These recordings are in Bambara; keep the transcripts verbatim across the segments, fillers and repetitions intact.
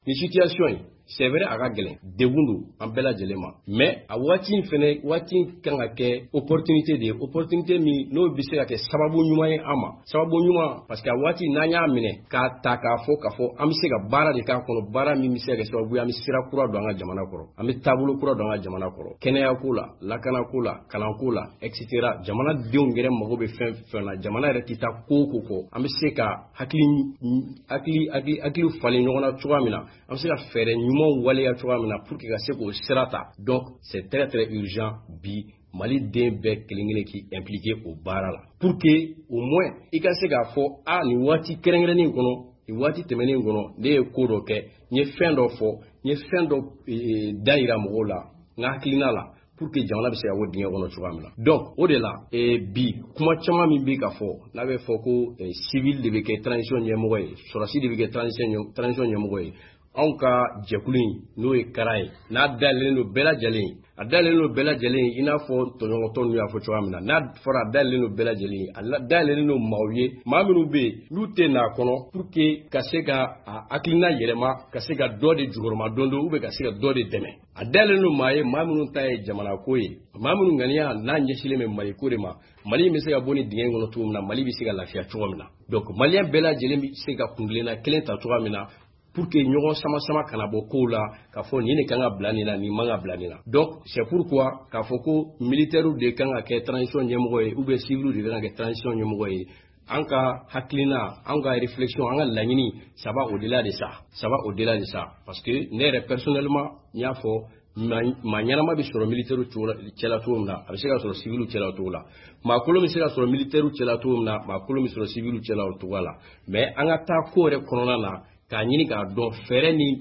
Ni situation in c'est vrai a ka gɛlɛn degun don an bɛɛ lajɛlen ma mais a waati in fɛnɛ waati kan ka kɛ opportunité de opportunité min n'o bɛ se ka kɛ sababu ɲuman ye an ma sababu ɲuman parce que a waati n'an y'a minɛ k'a ta k'a fɔ k'a fɔ an bɛ se ka baara de k'a kɔnɔ baara min bɛ se ka kɛ sababu ye an bɛ sira kura don an ka jamana kɔrɔ an bɛ taabolo kura don an ka jamana kɔrɔ kɛnɛya ko la lakana ko la kalan ko la et cetera jamana denw yɛrɛ mago bɛ fɛn fɛn na jamana yɛrɛ tɛ taa ko ko kɔ an bɛ se ka hakili hakili hakili hakili falen ɲɔgɔn na cogoya min na an bɛ se ka fɛɛrɛ ɲuman waleya cogoya min na pour que ka se k'o sira ta donc c'est très très urgent bi Mali den bɛɛ kelen kelen k'i impliqué o baara la pour que au moins i ka se k'a fɔ a nin waati kɛrɛnkɛrɛnnen kɔnɔ nin waati tɛmɛnen kɔnɔ ne ye ko dɔ kɛ n ye fɛn dɔ fɔ n ye fɛn dɔ da yira mɔgɔw la n ka hakilina la pour que jamana bɛ se ka bɔ dingɛ kɔnɔ cogoya min na donc o de la bi kuma caman min bɛ ka fɔ n'a bɛ fɔ ko civil de bɛ kɛ transition ɲɛmɔgɔ ye sɔrɔsi de bɛ kɛ transition ɲɛmɔgɔ ye anw ka jɛkulu in n'o ye kara ye n'a dayɛlɛlen don bɛɛ lajɛlen a dayɛlɛlen don bɛɛ lajɛlen i n'a fɔ tɔɲɔgɔntɔ ninnu y'a fɔ cogoya min na n'a fɔra a dayɛlɛlen don bɛɛ lajɛlen a dayɛlɛlen don maaw ye maa minnu bɛ yen n'u tɛ n'a kɔnɔ pour que ka se ka a hakilina yɛlɛma ka se ka dɔ de jukɔrɔma don don ou bien ka se ka dɔ de dɛmɛ a dayɛlɛlen don maa ye maa minnu ta ye jamana ko ye maa minnu ŋaniya n'a ɲɛsilen bɛ Mali ko de ma Mali bɛ se ka bɔ ni dingɛ in kɔnɔ cogo min na Mali bɛ se ka lafiya cogo min na donc maliyɛn bɛɛ lajɛlen bɛ se ka kuntilenna kelen ta cogoya min na pour que ɲɔgɔn sama sama kana bɔ kow la k'a fɔ nin de kan ka bila nin na nin man ka bila nin na donc c'est pourquoi k'a fɔ ko militaires de kan ka kɛ transition ɲɛmɔgɔ ye ou bien civils de kan ka kɛ transition ɲɛmɔgɔ ye an ka hakilina an ka réflexion an ka laɲini ça va au-delà de ça ça va au-delà de ça parce que ne yɛrɛ personnellement n y'a fɔ maa ɲɛnama bɛ sɔrɔ militaires cɛla cogo min na a bɛ se ka sɔrɔ civils cɛla o cogo la maa kolon bɛ se ka sɔrɔ militaires cɛla cogo min na maa kolon bɛ sɔrɔ civils cɛla o cogo la mais an ka taa ko yɛrɛ kɔnɔna na k'a ɲini k'a dɔn fɛɛrɛ ni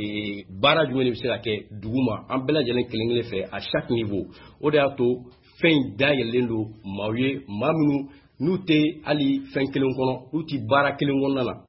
baara jumɛn de bɛ se ka kɛ dugu ma an bɛɛ lajɛlen kelen kelen fɛ à chaque niveau o de y'a to fɛn in dayɛlɛlen don maaw ye maa minnu n'u tɛ hali fɛn kelen kɔnɔ n'u tɛ baara kelen kɔnɔna na